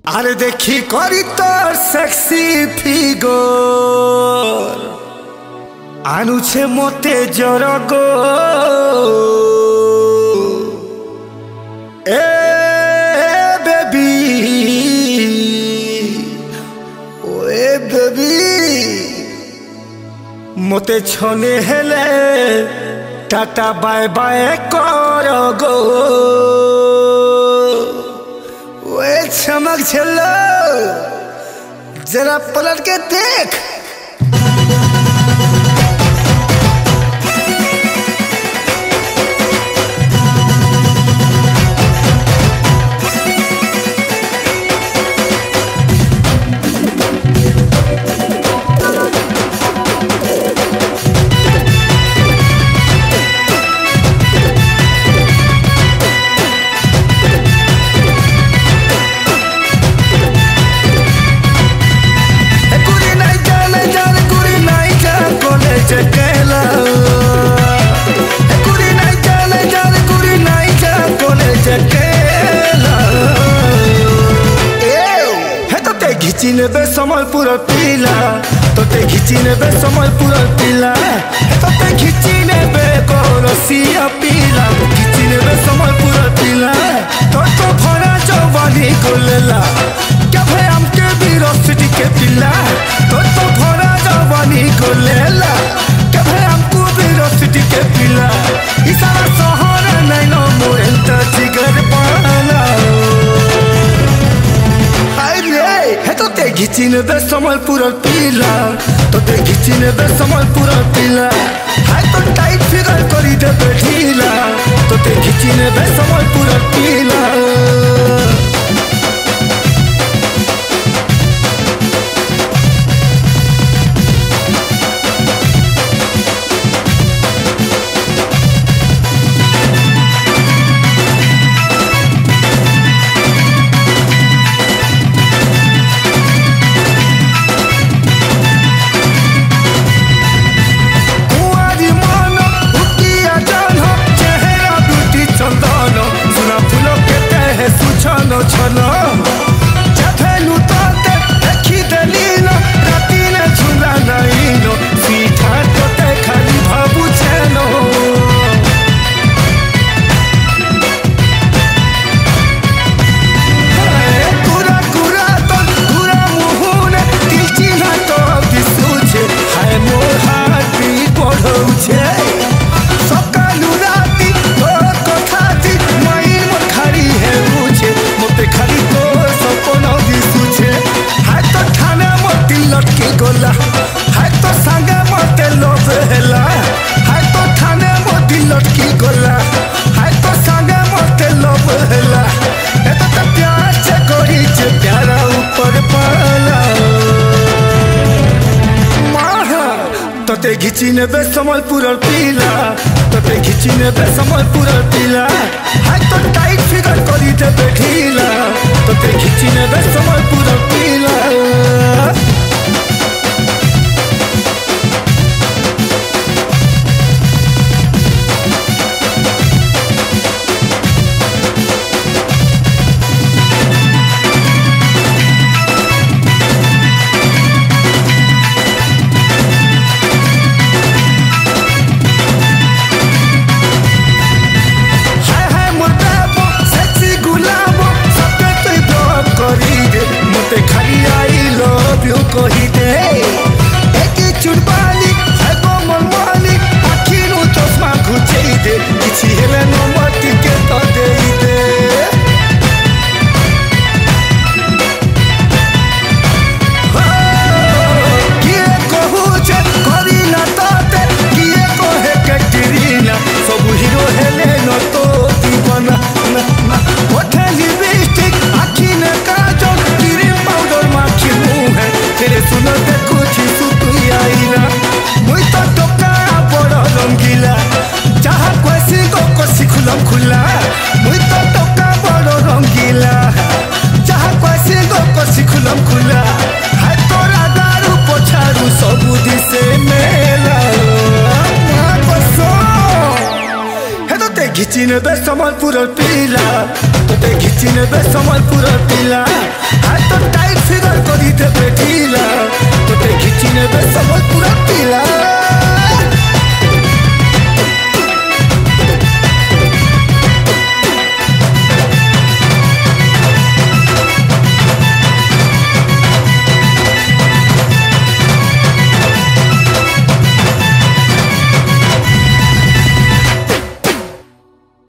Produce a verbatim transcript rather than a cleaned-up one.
আরে দেখি করি তোর সেক্সি ফিগর আনুছে মতে জরগ এ বেবি ও এ বেবি মতে ছনে হেলে টাটা বাই বাই করগ ओए चमक छल्लो जरा पलट के देख घिची नेबे समलपुर पीला तोते घिची नेबे समलपुर पीला तोते घिची नेबे कोरसिया पीला घिची नेबे समलपुर पीला तो तो भरा जवानी गोलेला क्या भाई हमके बिरसिटी के पीला तो तो भरा जवानी गोलेला क्या भाई हमको बिरसिटी के पीला इसारा सहरा नहीं नो मोरेंट जिगर पाला घिची नेबे समलपुर पीला तोते घिची नेबे समलपुर पीला हाय तो टाइट फिगर करी देबे ढीला तोते घिची नेबे समलपुर पीला छनो छनो जफेनु तोते देखी दलीनो राती ने झुला नईनो सीधा तोते खाली भाबू छेनो कुरा कुरा तो कुरा मुहुने दिल चिन्हा तो बिसुछे हाय मोर हार्ट बीट बढ़ौछे सकालु राती तोर कथाती मई मोर खारी है खाली तो सपना दिसुछे हाय तो ठाने मोती लटकी गोला हाय तो संगे मोते लोभ हेला हाय तो ठाने मोती लटकी गोला हाय तो संगे मोते लोभ हेला ए तो त प्यार से करी छे प्यारा ऊपर पाला माहा तोते घिची नेबे समलपुर पीला तोते घिची नेबे समलपुर पीला हाय तो टाइट फिगर करी देबे ढीला तोते घिची नेबे समलपुर पीला खाली आई लव यू कही दे एक चुड़बानी है गो मनमानी आखी नु चश्मा घुचेई दे किछि हेले न मती के तो देई दे किए कहू जे करी ना ताते किए कहे के टिरीना सब हीरो हेले न तो दीवाना ना ना ओठे लिपस्टिक आखी ने काजल तेरे सुनो देखो छिसु तू आईना मुई तो टोका बड़ रंगीला जहाँ कोसी को कोसी खुलम खुला मुई तो टोका बड़ रंगीला जहाँ कोसी को कोसी खुलम खुला हाय तोरा दारू पोछारू सबु दिसे मेला बसो हे तो ते घिची नेबे समलपुर पीला तो ते घिची नेबे समलपुर पीला হাত টাইট ফিগার করি দেবে ঢিলা তোতে ঘিচি নেবে সম্বলপুরা